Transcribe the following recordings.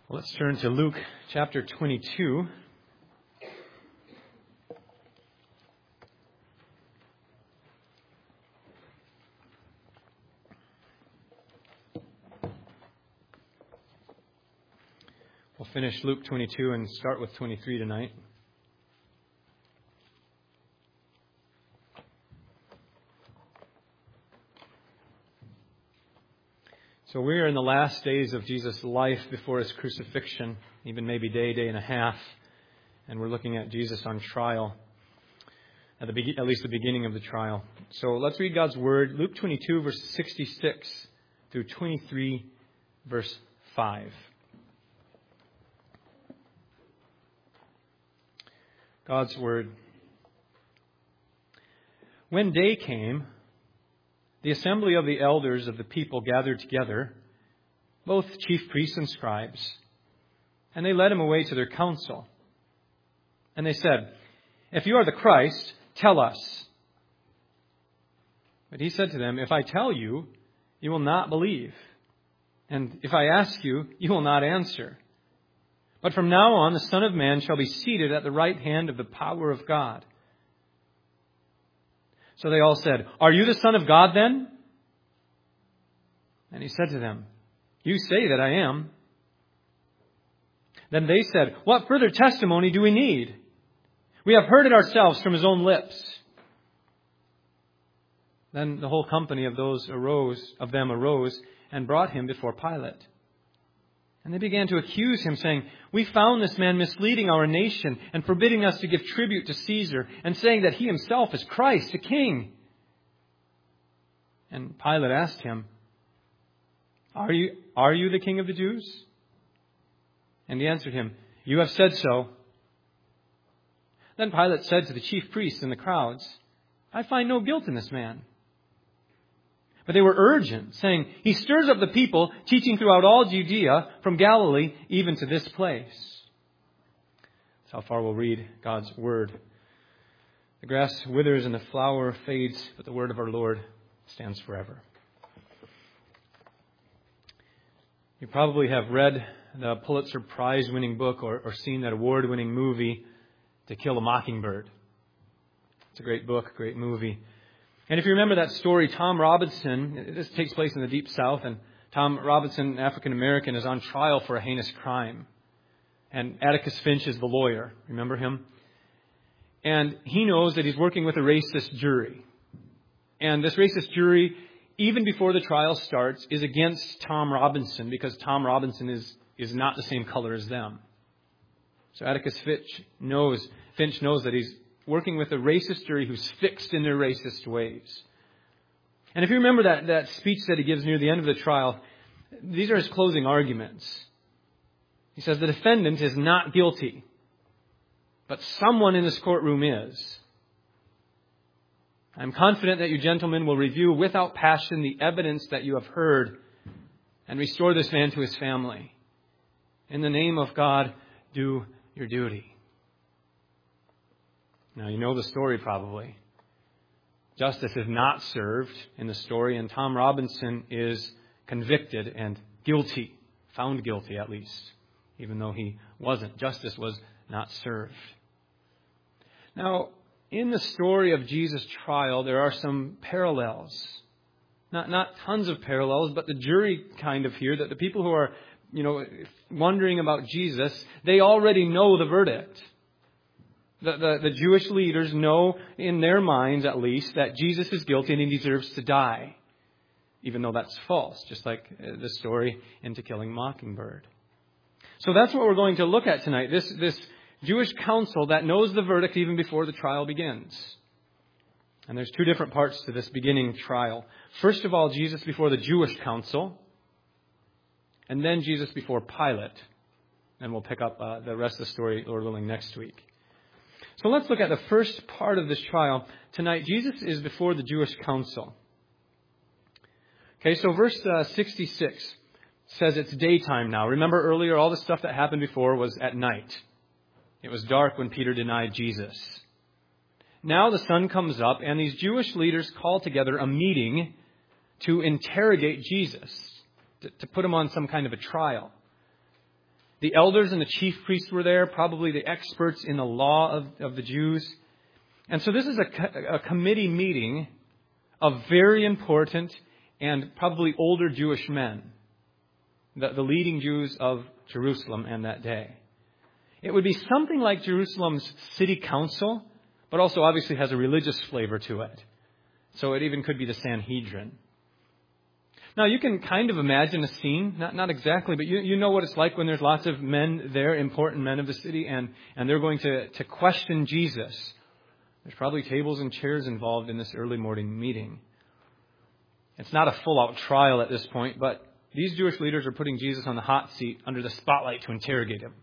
Let's turn to Luke chapter 22. We'll finish Luke 22 and start with 23 tonight. So we are in the last days of Jesus' life before His crucifixion, even maybe day and a half, and we're looking at Jesus on trial, at least the beginning of the trial. So let's read God's Word, Luke 22, verse 66 through 23, verse 5. God's Word. When day came, the assembly of the elders of the people gathered together, both chief priests and scribes, and they led him away to their council. And they said, "If you are the Christ, tell us." But he said to them, "If I tell you, you will not believe. And if I ask you, you will not answer. But from now on, the Son of Man shall be seated at the right hand of the power of God." So they all said, "Are you the Son of God then?" And he said to them, "You say that I am." Then they said, "What further testimony do we need? We have heard it ourselves from his own lips." Then the whole company of them arose and brought him before Pilate. And they began to accuse him, saying, "We found this man misleading our nation and forbidding us to give tribute to Caesar, and saying that he himself is Christ, the King." And Pilate asked him, Are you the King of the Jews?" And he answered him, "You have said so." Then Pilate said to the chief priests and the crowds, "I find no guilt in this man." But they were urgent, saying, "He stirs up the people, teaching throughout all Judea, from Galilee even to this place." That's how far we'll read God's Word. The grass withers and the flower fades, but the word of our Lord stands forever. You probably have read the Pulitzer Prize-winning book or seen that award-winning movie, To Kill a Mockingbird. It's a great book, great movie. And if you remember that story, Tom Robinson, this takes place in the Deep South, and Tom Robinson, African-American, is on trial for a heinous crime. And Atticus Finch is the lawyer. Remember him? And he knows that he's working with a racist jury. And this racist jury, even before the trial starts, is against Tom Robinson because Tom Robinson is not the same color as them. So Atticus Finch knows that he's working with a racist jury who's fixed in their racist ways. And if you remember that speech that he gives near the end of the trial, these are his closing arguments. He says the defendant is not guilty, but someone in this courtroom is. "I'm confident that you gentlemen will review without passion the evidence that you have heard and restore this man to his family. In the name of God, do your duty." Now, you know the story probably. Justice is not served in the story, and Tom Robinson is convicted and guilty, found guilty at least, even though he wasn't. Justice was not served. Now, in the story of Jesus' trial, there are some parallels. Not tons of parallels, but the jury kind of here, that the people who are, wondering about Jesus, they already know the verdict. The Jewish leaders know in their minds, at least, that Jesus is guilty and he deserves to die, even though that's false, just like the story in To Kill a Mockingbird. So that's what we're going to look at tonight, this Jewish council that knows the verdict even before the trial begins. And there's two different parts to this beginning trial. First of all, Jesus before the Jewish council, and then Jesus before Pilate. And we'll pick up the rest of the story, Lord willing, next week. So let's look at the first part of this trial. Tonight, Jesus is before the Jewish council. Okay, so verse 66 says it's daytime now. Remember earlier, all the stuff that happened before was at night. It was dark when Peter denied Jesus. Now the sun comes up, and these Jewish leaders call together a meeting to interrogate Jesus, to put him on some kind of a trial. The elders and the chief priests were there, probably the experts in the law of the Jews. And so this is a committee meeting of very important and probably older Jewish men, the leading Jews of Jerusalem in that day. It would be something like Jerusalem's city council, but also obviously has a religious flavor to it. So it even could be the Sanhedrin. Now you can kind of imagine a scene, not exactly, but you know what it's like when there's lots of men there, important men of the city, and they're going to question Jesus. There's probably tables and chairs involved in this early morning meeting. It's not a full-out trial at this point, but these Jewish leaders are putting Jesus on the hot seat under the spotlight to interrogate him.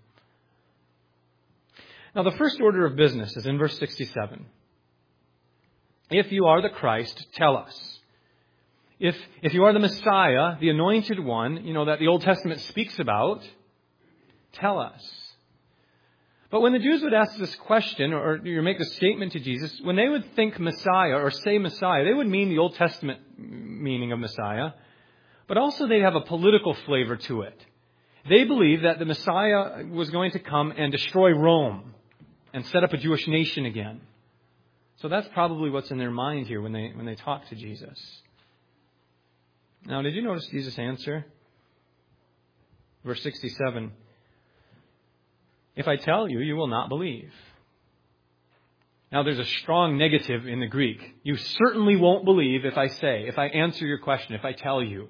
Now, the first order of business is in verse 67. If you are the Christ, tell us. If you are the Messiah, the anointed one, that the Old Testament speaks about, tell us. But when the Jews would ask this question or make the statement to Jesus, when they would think Messiah or say Messiah, they would mean the Old Testament meaning of Messiah, but also they'd have a political flavor to it. They believed that the Messiah was going to come and destroy Rome and set up a Jewish nation again. So that's probably what's in their mind here when they talk to Jesus. Now, did you notice Jesus' answer? Verse 67. If I tell you, you will not believe. Now, there's a strong negative in the Greek. You certainly won't believe if I answer your question, if I tell you.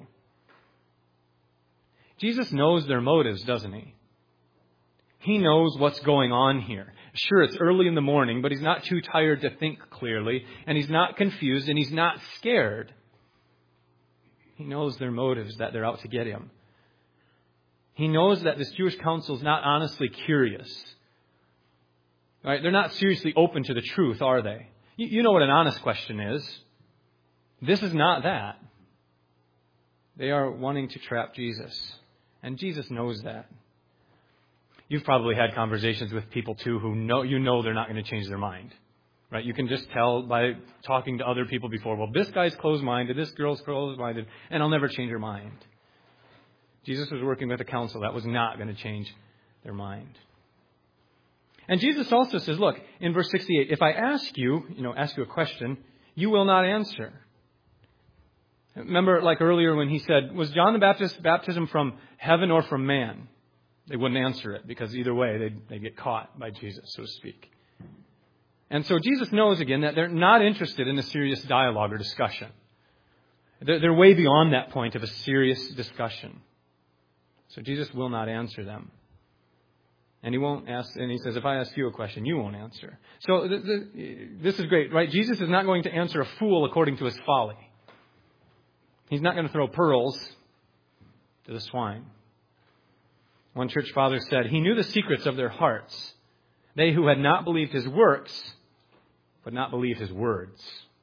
Jesus knows their motives, doesn't he? He knows what's going on here. Sure, it's early in the morning, but he's not too tired to think clearly, and he's not confused, and he's not scared. He knows their motives, that they're out to get him. He knows that this Jewish council is not honestly curious. Right? They're not seriously open to the truth, are they? You know what an honest question is. This is not that. They are wanting to trap Jesus, and Jesus knows that. You've probably had conversations with people, too, who know they're not going to change their mind. Right? You can just tell by talking to other people before, well, this guy's closed-minded, this girl's closed-minded, and I'll never change her mind. Jesus was working with a council that was not going to change their mind. And Jesus also says, look, in verse 68, if I ask you a question, you will not answer. Remember, like earlier when he said, was John the Baptist's baptism from heaven or from man? They wouldn't answer it because either way they get caught by Jesus, so to speak. And so Jesus knows again that they're not interested in a serious dialogue or discussion. They're way beyond that point of a serious discussion. So Jesus will not answer them. And he won't ask, and he says, if I ask you a question, you won't answer. So this is great, right? Jesus is not going to answer a fool according to his folly. He's not going to throw pearls to the swine. One church father said, he knew the secrets of their hearts. They who had not believed his works, but not believed his words.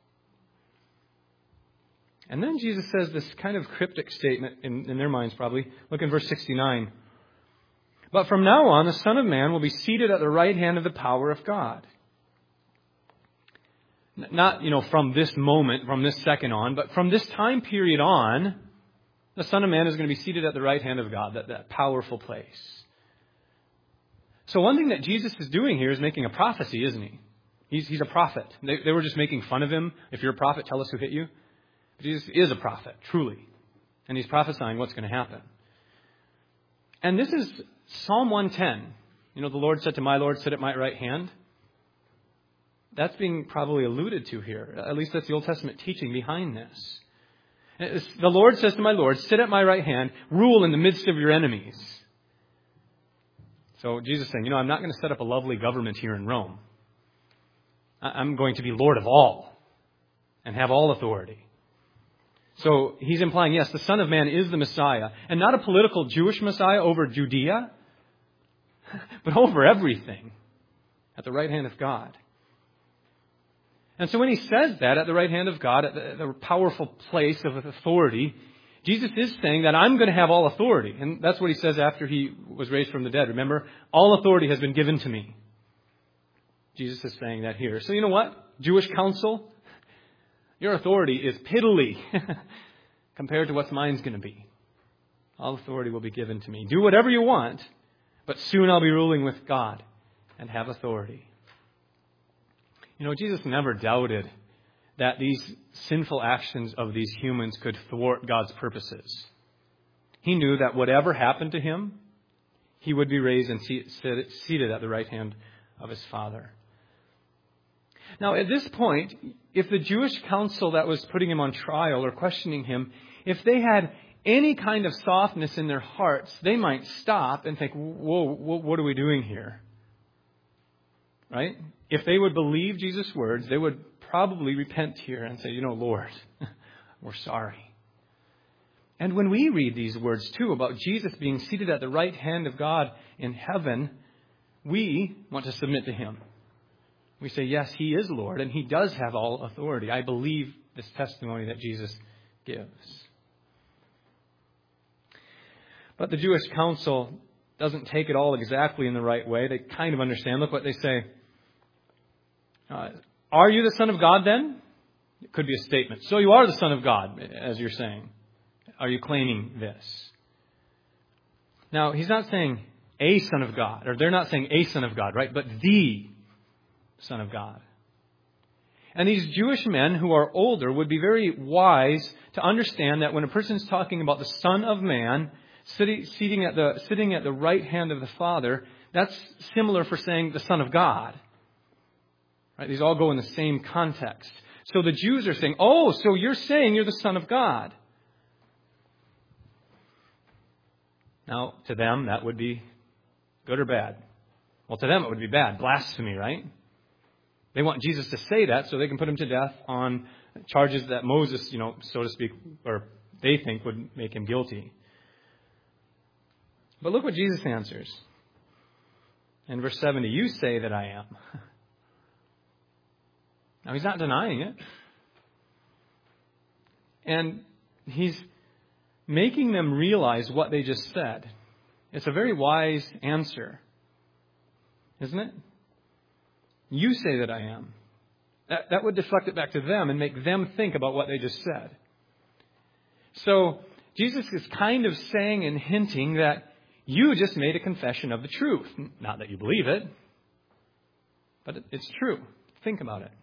And then Jesus says this kind of cryptic statement in their minds probably. Look in verse 69. But from now on, the Son of Man will be seated at the right hand of the power of God. Not, from this moment, from this second on, but from this time period on, the Son of Man is going to be seated at the right hand of God, that powerful place. So one thing that Jesus is doing here is making a prophecy, isn't he? He's a prophet. They were just making fun of him. If you're a prophet, tell us who hit you. But Jesus is a prophet, truly. And he's prophesying what's going to happen. And this is Psalm 110. The Lord said to my Lord, sit at my right hand. That's being probably alluded to here. At least that's the Old Testament teaching behind this. The Lord says to my Lord, sit at my right hand, rule in the midst of your enemies. So Jesus is saying, I'm not going to set up a lovely government here in Rome. I'm going to be Lord of all and have all authority. So he's implying, yes, the Son of Man is the Messiah, and not a political Jewish Messiah over Judea, but over everything at the right hand of God. And so when he says that at the right hand of God, at the powerful place of authority, Jesus is saying that I'm going to have all authority. And that's what he says after he was raised from the dead. Remember, all authority has been given to me. Jesus is saying that here. So you know what? Jewish council, your authority is piddly compared to what mine's going to be. All authority will be given to me. Do whatever you want, but soon I'll be ruling with God and have authority. Jesus never doubted that these sinful actions of these humans could thwart God's purposes. He knew that whatever happened to him, he would be raised and seated at the right hand of his Father. Now, at this point, if the Jewish council that was putting him on trial or questioning him, if they had any kind of softness in their hearts, they might stop and think, whoa, what are we doing here? Right? If they would believe Jesus' words, they would probably repent here and say, Lord, we're sorry. And when we read these words, too, about Jesus being seated at the right hand of God in heaven, we want to submit to him. We say, yes, he is Lord, and he does have all authority. I believe this testimony that Jesus gives. But the Jewish council doesn't take it all exactly in the right way. They kind of understand. Look what they say. Are you the Son of God then? It could be a statement. So you are the Son of God, as you're saying. Are you claiming this? Now, he's not saying a Son of God, or they're not saying a Son of God, right? But the Son of God. And these Jewish men who are older would be very wise to understand that when a person's talking about the Son of Man sitting at the right hand of the Father, that's similar for saying the Son of God. Right? These all go in the same context. So the Jews are saying, oh, so you're saying you're the Son of God. Now, to them, that would be good or bad. Well, to them, it would be bad. Blasphemy, right? They want Jesus to say that so they can put him to death on charges that Moses, so to speak, or they think would make him guilty. But look what Jesus answers. In verse 70, you say that I am. Now, he's not denying it. And he's making them realize what they just said. It's a very wise answer, isn't it? You say that I am. That would deflect it back to them and make them think about what they just said. So Jesus is kind of saying and hinting that you just made a confession of the truth. Not that you believe it, but it's true. Think about it.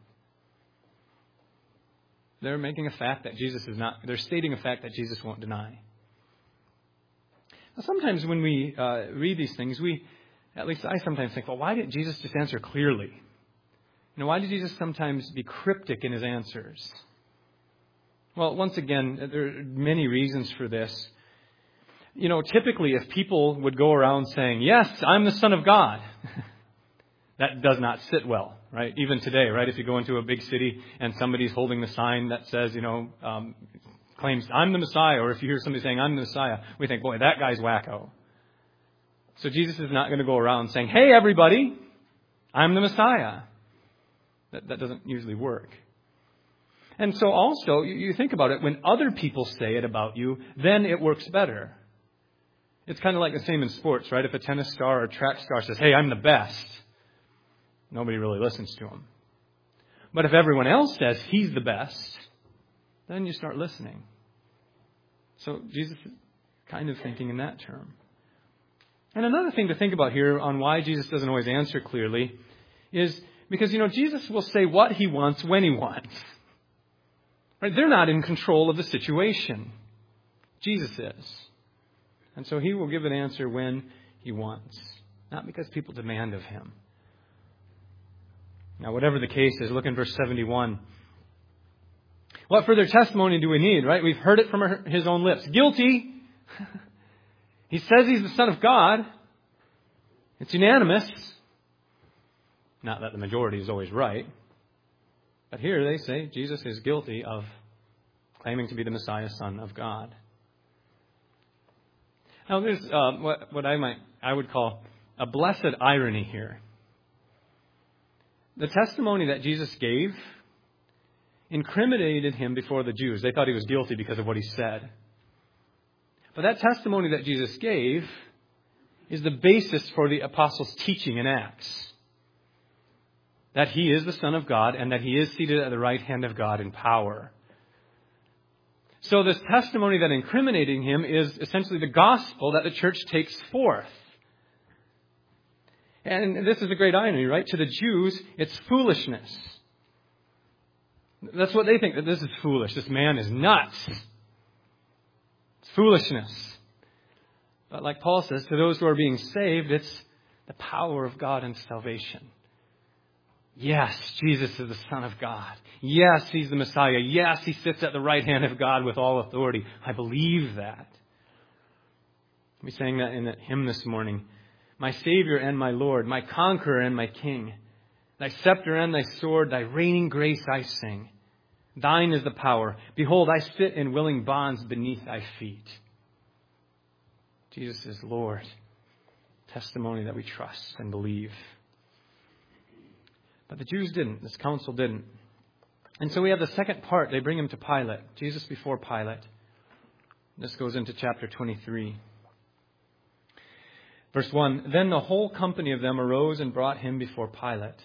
They're making a fact that Jesus is not, they're stating a fact that Jesus won't deny. Now, sometimes when we read these things, at least I sometimes think, well, why didn't Jesus just answer clearly? Why did Jesus sometimes be cryptic in his answers? Well, once again, there are many reasons for this. Typically if people would go around saying, yes, I'm the Son of God, that does not sit well, right? Even today, right? If you go into a big city and somebody's holding the sign that says, claims I'm the Messiah, or if you hear somebody saying I'm the Messiah, we think, boy, that guy's wacko. So Jesus is not going to go around saying, hey, everybody, I'm the Messiah. That doesn't usually work. And so also, you think about it, when other people say it about you, then it works better. It's kind of like the same in sports, right? If a tennis star or a track star says, hey, I'm the best, nobody really listens to him. But if everyone else says he's the best, then you start listening. So Jesus is kind of thinking in that term. And another thing to think about here on why Jesus doesn't always answer clearly is because, Jesus will say what he wants when he wants. Right? They're not in control of the situation. Jesus is. And so he will give an answer when he wants, not because people demand of him. Now, whatever the case is, look in verse 71. What further testimony do we need, right? We've heard it from his own lips. Guilty. He says he's the Son of God. It's unanimous. Not that the majority is always right. But here they say Jesus is guilty of claiming to be the Messiah, Son of God. Now there's what I would call a blessed irony here. The testimony that Jesus gave incriminated him before the Jews. They thought he was guilty because of what he said. But that testimony that Jesus gave is the basis for the apostles' teaching in Acts. That he is the Son of God and that he is seated at the right hand of God in power. So this testimony that incriminating him is essentially the gospel that the church takes forth. And this is a great irony, right? To the Jews, it's foolishness. That's what they think, that this is foolish. This man is nuts. It's foolishness. But like Paul says, to those who are being saved, it's the power of God and salvation. Yes, Jesus is the Son of God. Yes, He's the Messiah. Yes, He sits at the right hand of God with all authority. I believe that. We sang that in that hymn this morning. My Savior and my Lord, my Conqueror and my King. Thy scepter and thy sword, thy reigning grace I sing. Thine is the power. Behold, I sit in willing bonds beneath thy feet. Jesus is Lord. Testimony that we trust and believe. But the Jews didn't. This council didn't. And so we have the second part. They bring him to Pilate. Jesus before Pilate. This goes into chapter 23. Verse 1, Then the whole company of them arose and brought him before Pilate.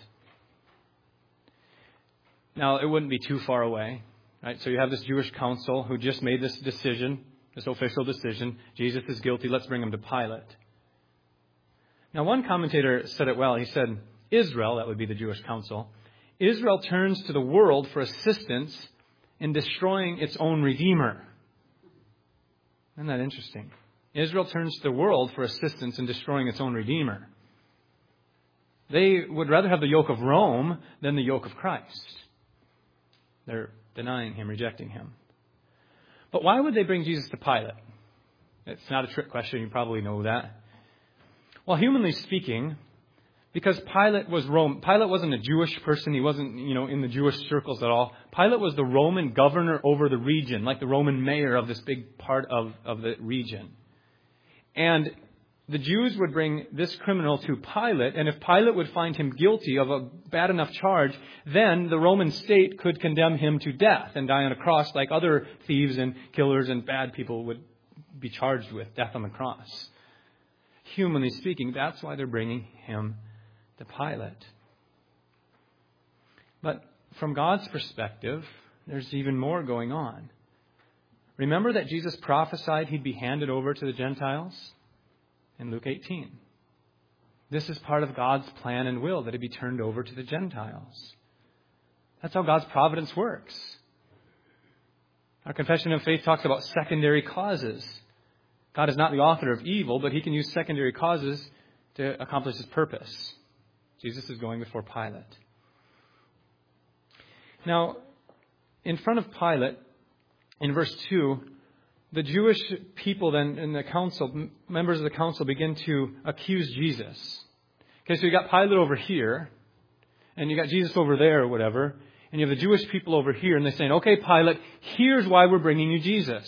Now, it wouldn't be too far away, right? So you have this Jewish council who just made this decision, this official decision. Jesus is guilty. Let's bring him to Pilate. Now, one commentator said it well. He said, Israel, that would be the Jewish council, Israel turns to the world for assistance in destroying its own Redeemer. Isn't that interesting? Israel turns to the world for assistance in destroying its own Redeemer. They would rather have the yoke of Rome than the yoke of Christ. They're denying Him, rejecting Him. But why would they bring Jesus to Pilate? It's not a trick question. You probably know that. Well, humanly speaking, because Pilate was Rome. Pilate wasn't a Jewish person. He wasn't, in the Jewish circles at all. Pilate was the Roman governor over the region, like the Roman mayor of this big part of the region. And the Jews would bring this criminal to Pilate, and if Pilate would find him guilty of a bad enough charge, then the Roman state could condemn him to death and die on a cross like other thieves and killers and bad people would be charged with, death on the cross. Humanly speaking, that's why they're bringing him to Pilate. But from God's perspective, there's even more going on. Remember that Jesus prophesied He'd be handed over to the Gentiles in Luke 18. This is part of God's plan and will, that He'd be turned over to the Gentiles. That's how God's providence works. Our confession of faith talks about secondary causes. God is not the author of evil, but He can use secondary causes to accomplish His purpose. Jesus is going before Pilate. Now, in front of Pilate, in verse 2, the Jewish people then in the council, members of the council, begin to accuse Jesus. Okay, so you got Pilate over here, and you got Jesus over there or whatever, and you have the Jewish people over here, and they're saying, okay, Pilate, here's why we're bringing you Jesus.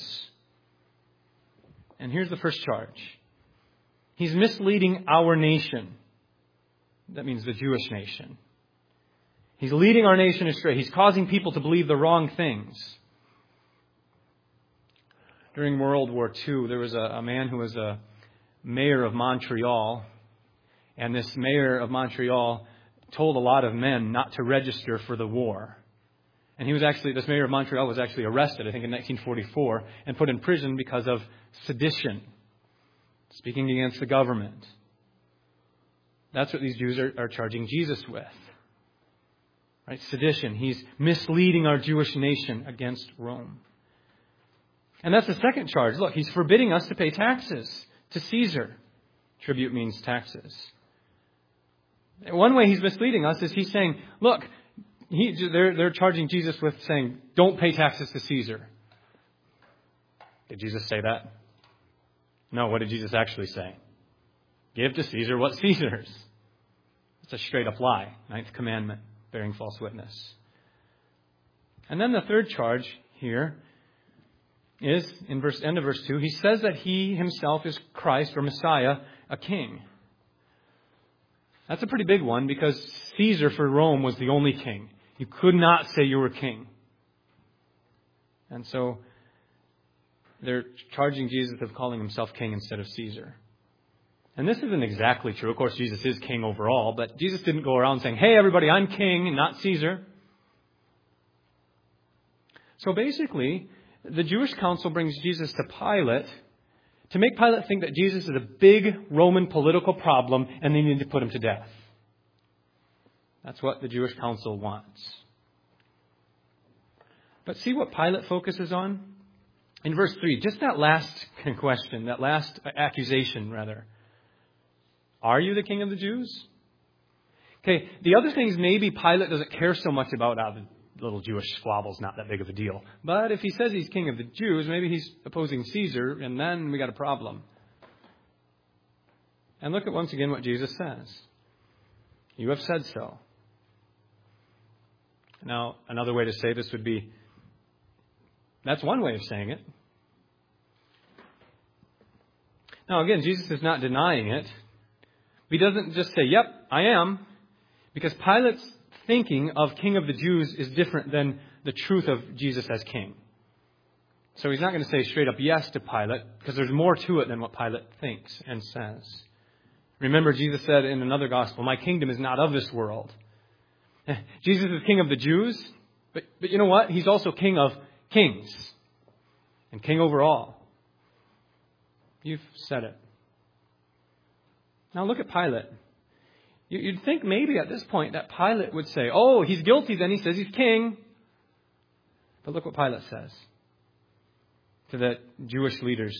And here's the first charge. He's misleading our nation. That means the Jewish nation. He's leading our nation astray. He's causing people to believe the wrong things. During World War II, there was a man who was a mayor of Montreal. And this mayor of Montreal told a lot of men not to register for the war. And this mayor of Montreal was actually arrested, I think in 1944, and put in prison because of sedition, speaking against the government. That's what these Jews are charging Jesus with. Right? Sedition. He's misleading our Jewish nation against Rome. And that's the second charge. Look, He's forbidding us to pay taxes to Caesar. Tribute means taxes. One way He's misleading us is He's saying, look, they're charging Jesus with saying, don't pay taxes to Caesar. Did Jesus say that? No, what did Jesus actually say? Give to Caesar what's Caesar's. It's a straight up lie. Ninth commandment, bearing false witness. And then the third charge here is, in end of verse 2, He says that He Himself is Christ or Messiah, a king. That's a pretty big one because Caesar for Rome was the only king. You could not say you were king. And so they're charging Jesus of calling Himself king instead of Caesar. And this isn't exactly true. Of course, Jesus is king overall, but Jesus didn't go around saying, hey, everybody, I'm king and not Caesar. So basically, the Jewish council brings Jesus to Pilate to make Pilate think that Jesus is a big Roman political problem and they need to put him to death. That's what the Jewish council wants. But see what Pilate focuses on? In verse 3, just that last question, that last accusation, rather. Are you the king of the Jews? Okay, the other things maybe Pilate doesn't care so much about. The little Jewish squabble's not that big of a deal. But if he says he's king of the Jews, maybe he's opposing Caesar, and then we got a problem. And look at once again what Jesus says. You have said so. Now, another way to say this would be, that's one way of saying it. Now, again, Jesus is not denying it. He doesn't just say, yep, I am. Because Pilate's thinking of king of the Jews is different than the truth of Jesus as king. So he's not going to say straight up yes to Pilate, because there's more to it than what Pilate thinks and says. Remember, Jesus said in another gospel, my kingdom is not of this world. Jesus is king of the Jews, but you know what? He's also king of kings and king over all. You've said it. Now look at Pilate. You'd think maybe at this point that Pilate would say, oh, he's guilty, then he says he's king. But look what Pilate says to the Jewish leaders.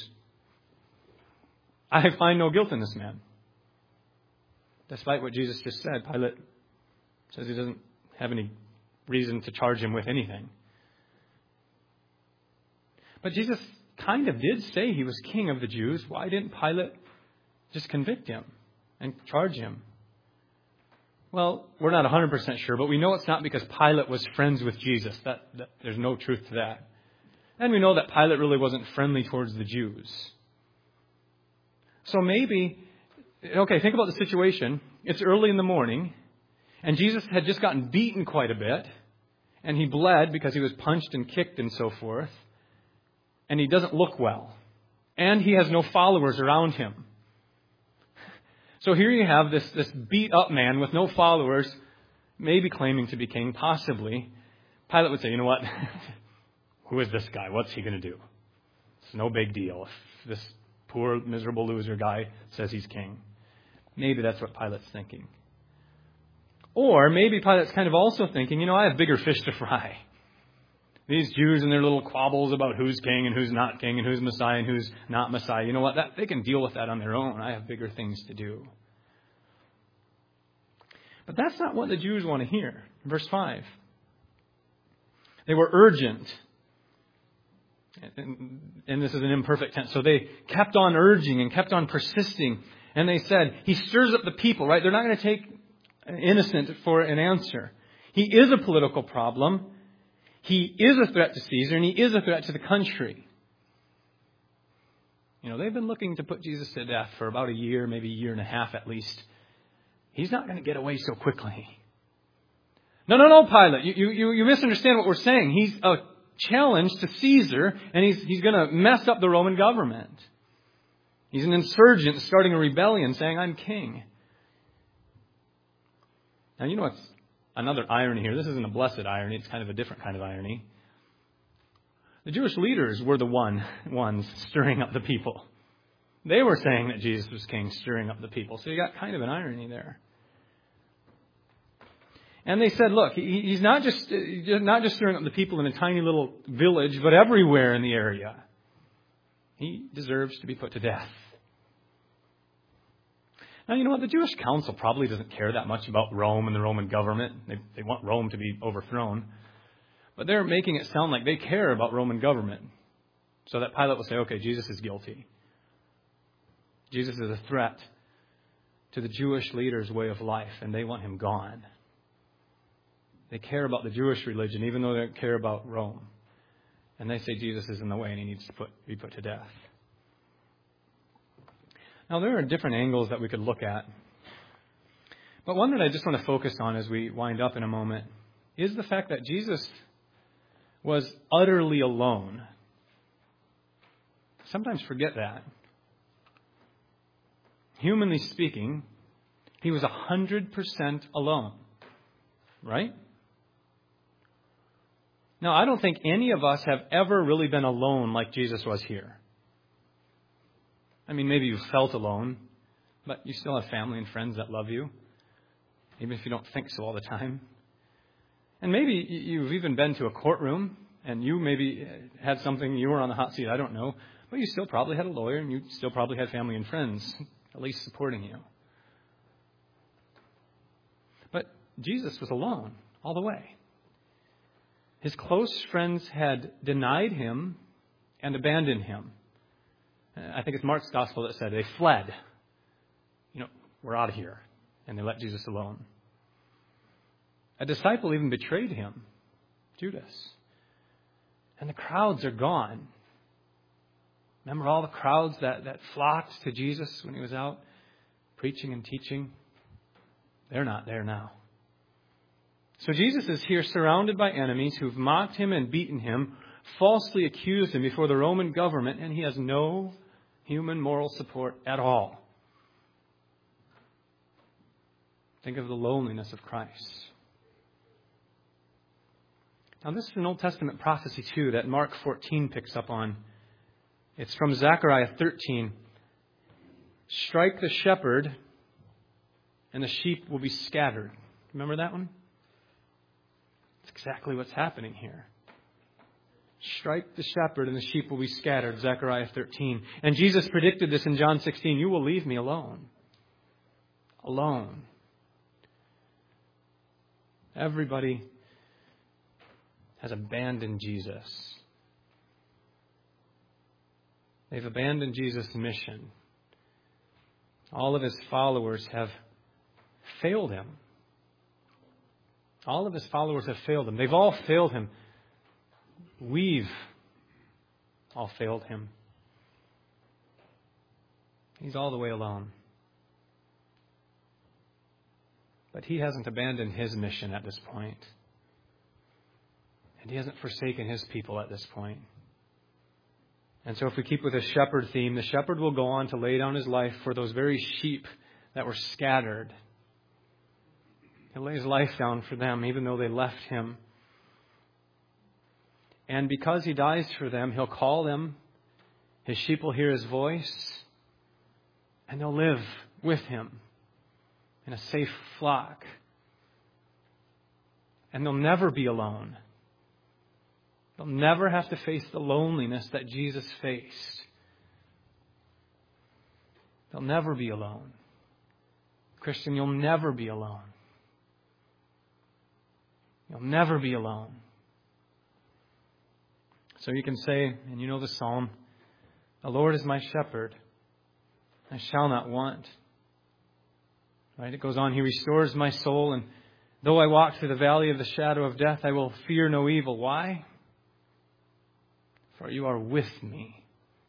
I find no guilt in this man. Despite what Jesus just said, Pilate says he doesn't have any reason to charge him with anything. But Jesus kind of did say he was king of the Jews. Why didn't Pilate just convict him and charge him? Well, we're not 100% sure, but we know it's not because Pilate was friends with Jesus. There's no truth to that. And we know that Pilate really wasn't friendly towards the Jews. So maybe, okay, think about the situation. It's early in the morning, and Jesus had just gotten beaten quite a bit, and he bled because he was punched and kicked and so forth, and he doesn't look well, and he has no followers around him. So here you have this beat-up man with no followers, maybe claiming to be king, possibly. Pilate would say, you know what? Who is this guy? What's he going to do? It's no big deal if this poor, miserable loser guy says he's king. Maybe that's what Pilate's thinking. Or maybe Pilate's kind of also thinking, you know, I have bigger fish to fry. These Jews and their little quabbles about who's king and who's not king and who's Messiah and who's not Messiah. You know what? They can deal with that on their own. I have bigger things to do. But that's not what the Jews want to hear. Verse 5. They were urgent. And this is an imperfect tense. So they kept on urging and kept on persisting. And they said, he stirs up the people, right? They're not going to take innocent for an answer. He is a political problem. He is a threat to Caesar, and he is a threat to the country. You know, they've been looking to put Jesus to death for about a year, maybe a year and a half at least. He's not going to get away so quickly. No, Pilate. You misunderstand what we're saying. He's a challenge to Caesar, and he's going to mess up the Roman government. He's an insurgent starting a rebellion saying, I'm king. Now, you know what's another irony here? This isn't a blessed irony. It's kind of a different kind of irony. The Jewish leaders were the ones stirring up the people. They were saying that Jesus was king, stirring up the people. So you got kind of an irony there. And they said, look, he's not just stirring up the people in a tiny little village, but everywhere in the area. He deserves to be put to death. Now, you know what? The Jewish council probably doesn't care that much about Rome and the Roman government. They want Rome to be overthrown. But they're making it sound like they care about Roman government. So that Pilate will say, okay, Jesus is guilty. Jesus is a threat to the Jewish leaders' way of life, and they want him gone. They care about the Jewish religion, even though they don't care about Rome. And they say Jesus is in the way and he needs to be put to death. Now, there are different angles that we could look at. But one that I just want to focus on as we wind up in a moment is the fact that Jesus was utterly alone. Sometimes forget that. Humanly speaking, he was 100% alone. Right? Now, I don't think any of us have ever really been alone like Jesus was here. I mean, maybe you felt alone, but you still have family and friends that love you, even if you don't think so all the time. And maybe you've even been to a courtroom, and you maybe had something, you were on the hot seat, I don't know, but you still probably had a lawyer, and you still probably had family and friends at least supporting you. But Jesus was alone all the way. His close friends had denied him and abandoned him. I think it's Mark's gospel that said they fled. We're out of here. And they let Jesus alone. A disciple even betrayed him, Judas. And the crowds are gone. Remember all the crowds that flocked to Jesus when he was out preaching and teaching? They're not there now. So Jesus is here surrounded by enemies who've mocked him and beaten him, falsely accused him before the Roman government, and he has no human moral support at all. Think of the loneliness of Christ. Now, this is an Old Testament prophecy, too, that Mark 14 picks up on. It's from Zechariah 13. Strike the shepherd, and the sheep will be scattered. Remember that one? It's exactly what's happening here. Strike the shepherd, and the sheep will be scattered. Zechariah 13. And Jesus predicted this in John 16. You will leave me alone. Alone. Everybody has abandoned Jesus. They've abandoned Jesus' mission. All of his followers have failed him. All of his followers have failed him. They've all failed him. We've all failed him. He's all the way alone. But he hasn't abandoned his mission at this point. And he hasn't forsaken his people at this point. And so if we keep with the shepherd theme, the shepherd will go on to lay down his life for those very sheep that were scattered. He'll lay his life down for them, even though they left him. And because he dies for them, he'll call them. His sheep will hear his voice. And they'll live with him in a safe flock. And they'll never be alone. They'll never have to face the loneliness that Jesus faced. They'll never be alone. Christian, you'll never be alone. You'll never be alone. So you can say, and you know the psalm, the Lord is my shepherd, I shall not want. Right? It goes on, He restores my soul, and though I walk through the valley of the shadow of death, I will fear no evil. Why? For you are with me.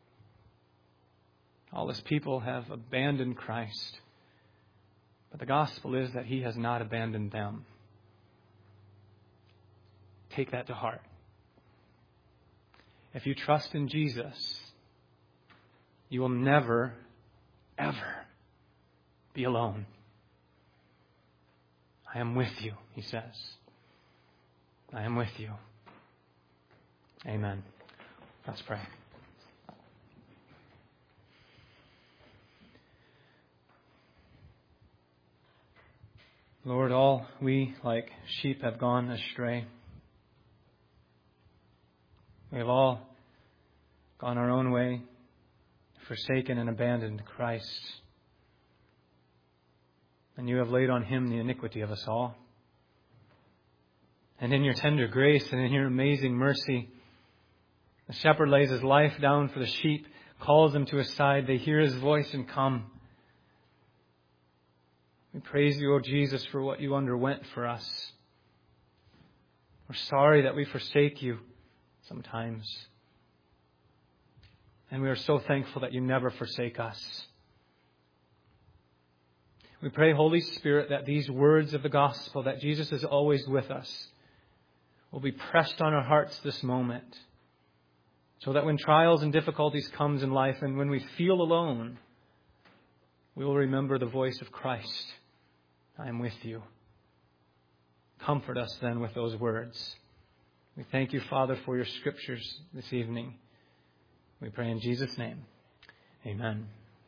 All His people have abandoned Christ, but the gospel is that He has not abandoned them. Take that to heart. If you trust in Jesus, you will never, ever be alone. I am with you, He says. I am with you. Amen. Let's pray. Lord, all we like sheep have gone astray. We have all gone our own way, forsaken and abandoned Christ. And you have laid on Him the iniquity of us all. And in your tender grace and in your amazing mercy, the shepherd lays his life down for the sheep, calls them to his side. They hear his voice and come. We praise you, O Jesus, for what you underwent for us. We're sorry that we forsake you sometimes. And we are so thankful that you never forsake us. We pray, Holy Spirit, that these words of the gospel, that Jesus is always with us, will be pressed on our hearts this moment. So that when trials and difficulties comes in life and when we feel alone, we will remember the voice of Christ. I am with you. Comfort us then with those words. We thank you, Father, for your scriptures this evening. We pray in Jesus' name. Amen.